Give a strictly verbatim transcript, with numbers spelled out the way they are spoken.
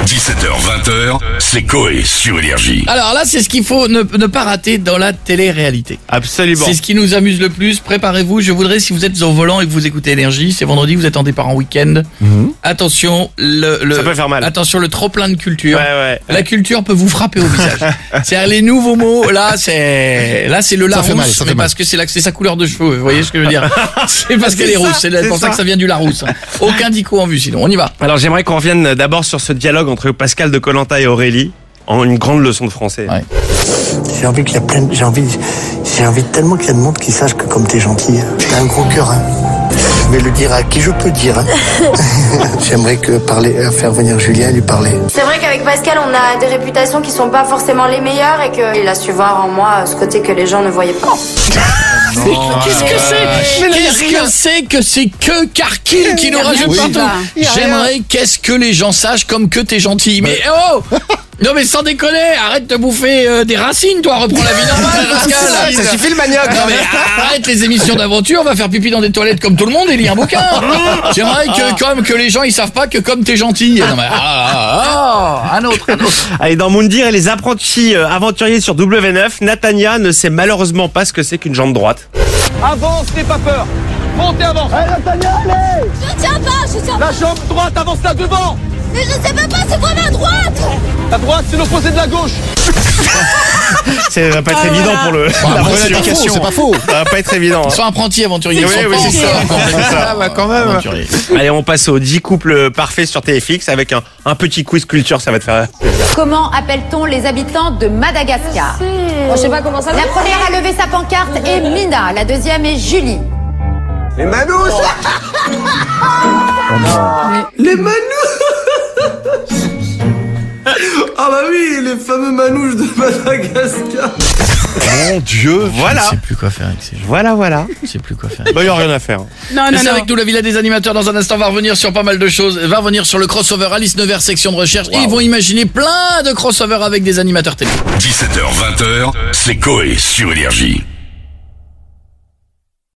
dix-sept heures vingt, c'est Coé sur Énergie. Alors là, c'est ce qu'il faut ne, ne pas rater dans la télé-réalité. Absolument. C'est ce qui nous amuse le plus. Préparez-vous. Je voudrais, si vous êtes au volant et que vous écoutez Énergie, c'est vendredi, vous êtes en départ en week-end. Mmh. Attention, le, le ça peut faire mal. Attention, le trop plein de culture. Ouais, ouais. La culture peut vous frapper au visage. C'est-à-dire les nouveaux mots. Là, c'est là, c'est le Larousse, fait mal, ça fait mais mal. parce que c'est la, c'est sa couleur de cheveux. Vous voyez ce que je veux dire? C'est parce qu'elle est rousse. C'est pour ça. ça que ça vient du Larousse. Aucun dico en vue. Sinon, on y va. Alors j'aimerais qu'on revienne d'abord sur ce dialogue entre Pascal de Koh-Lanta et Aurélie, en une grande leçon de français. Ouais. J'ai envie qu'il y a plein de... j'ai envie j'ai envie tellement qu'il y a de monde qui sache que comme t'es gentil, t'as un gros cœur. Hein. Je vais le dire à qui je peux dire. Hein. J'aimerais que parler, faire venir Julien et lui parler. C'est vrai qu'avec Pascal, on a des réputations qui sont pas forcément les meilleures et qu'il a su voir en moi ce côté que les gens ne voyaient pas. Qu'est-ce que c'est? Qu'est-ce que c'est que c'est que Carkill qui nous rajoute oui. partout? J'aimerais qu'est-ce que les gens sachent comme que t'es gentil. Mais oh! Non mais sans déconner, arrête de bouffer euh, des racines, toi, reprends la vie normale, Pascal. Ça suffit le manioc. Non mais arrête les émissions d'aventure, va faire pipi dans des toilettes comme tout le monde et lis un bouquin. J'aimerais que comme que les gens ils savent pas que comme t'es gentil. Non mais ah, ah, ah, un autre, un autre. Allez, dans Moundir et les apprentis euh, aventuriers sur W neuf, Nathania ne sait malheureusement pas ce que c'est qu'une jambe droite. Avance, n'aie pas peur. Montez, avance. Allez, Nathania, allez. Je tiens pas, je tiens pas. La jambe droite, avance là devant. Mais je sais même pas, c'est quoi ma droite? La droite, c'est l'opposé de la gauche. Ça va pas être Ah, évident voilà. pour le Bon, la après, c'est pas faux, application. c'est pas faux. Ça va pas être évident. Ils Hein. sont apprentis aventuriers. Oui, ils sont oui, pas c'est ça. encore C'est ça. Ah, bah, quand même. aventuriers. Allez, on passe aux dix couples parfaits sur T F X avec un, un petit quiz culture, ça va te faire plaisir. Comment appelle-t-on les habitants de Madagascar? Bon, je sais pas comment ça va. La première à lever sa pancarte est Mina, la deuxième est Julie. Les manous. Les manous. Ah bah oui, les fameux manouches de Madagascar. Mon Dieu. Voilà. Je sais plus quoi faire avec ces gens. Voilà, voilà. Je sais plus quoi faire. Bah, y a rien à faire. Non, non, avec nous, la Villa des animateurs, dans un instant, va revenir sur pas mal de choses. Va revenir sur le crossover Alice Nevers, section de recherche. Wow. Et ils vont imaginer plein de crossovers avec des animateurs télé. dix-sept heures vingt, c'est Coé sur Énergie.